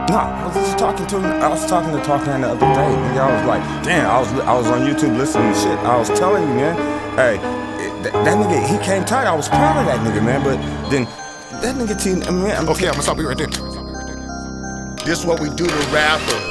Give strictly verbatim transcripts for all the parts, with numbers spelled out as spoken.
No, I was just talking to him. I was talking to Talkman the other day. Nigga, I was like, damn, I was I was on YouTube listening to shit. I was telling you, man, hey, that, that nigga, he came tight. I was proud of that nigga, man. But then that nigga, team, I mean, I'm okay, I'm gonna stop you right there. This is what we do to rappers.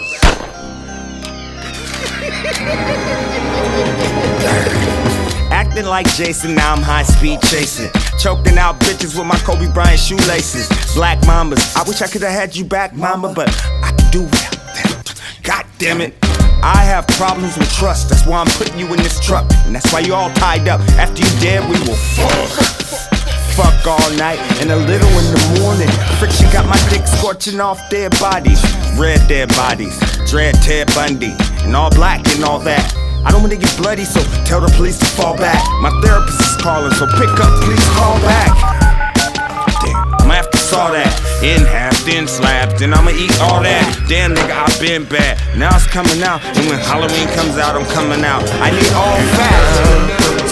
Acting like Jason, now I'm high speed chasing. Choking out bitches with my Kobe Bryant shoelaces. Black Mambas, I wish I could've had you back, mama, but I can do without that. God damn it. I have problems with trust, that's why I'm putting you in this truck. And that's why you all tied up. After you dead, we will fuck. Fuck all night and a little in the morning. Friction got my dick scorching off dead bodies. Red dead bodies, dread Ted Bundy, and all black and all that. I don't wanna get bloody, so tell the police to fall back. My therapist is calling, so pick up, please call back. Damn, I'ma have to saw that. In half, then slabs, then I'ma eat all that. Damn nigga, I've been bad. Now it's coming out, and when Halloween comes out, I'm coming out. I need all facts.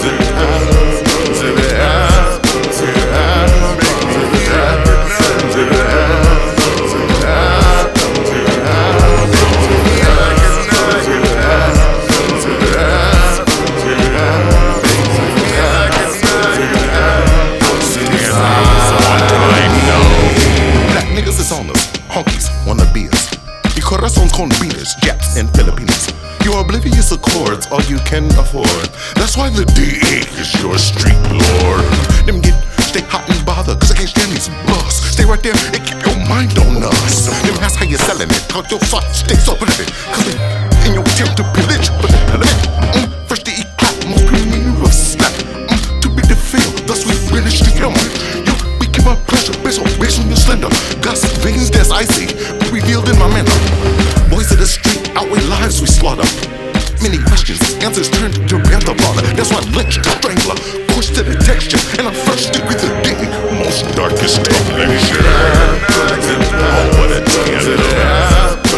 Corazones con beaters, Japs and Filipinos. You're oblivious of chords, all you can afford. That's why the D A is your street lord. Them get stay hot and bother, cause I can't stand these bugs. Stay right there and keep your mind on us. Them ask how you're selling it, how your side stays up with it. Cause they in your attempt to pillage, but mm, first they eat clap, most premier of snap. Mm, to be the field, thus we finish the film. You, we keep our pleasure, based on, based on your slender. Gossip veins that's icy, revealed in my manner. Boys of the street outweigh lives we slaughter. Many questions, answers turned to panther father. That's why lynch the strangler, push to the texture, and I'm first degree to the most darkest definition. Oh, what a damn.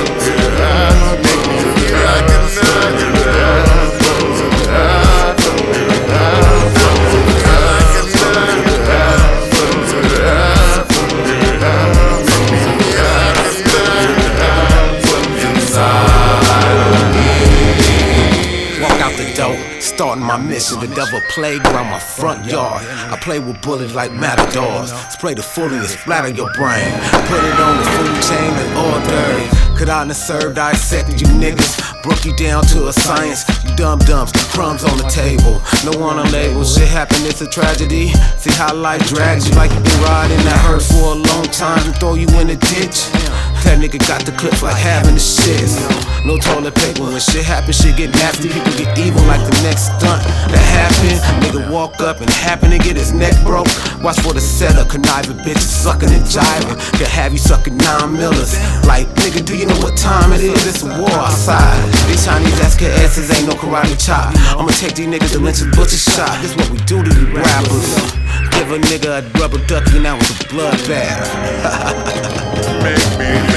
Starting my mission, the devil plague around my front yard. I play with bullets like matadors. Spray the fully and splatter your brain. Put it on the food chain and order. Could I have served, dissected you niggas. Broke you down to a science. You dumb dumps, crumbs on the table. No one on label, shit happen, it's a tragedy. See how life drags you like you been riding that hurt for a long time and throw you in a ditch. That nigga got the clips like having the shits. No toilet paper, when shit happens, shit get nasty. People get evil like the next stunt that happened. Nigga walk up and happen to get his neck broke. Watch for the setup, conniving bitches sucking and jiving. Could have you sucking nine millers. Like, nigga, do you know what time it is? It's a war outside. These Chinese S K S's ain't no karate chop. I'ma take these niggas to lynch and butcher shot. This what we do to you rappers. Give a nigga a rubber ducky, now it's a bloodbath. Make me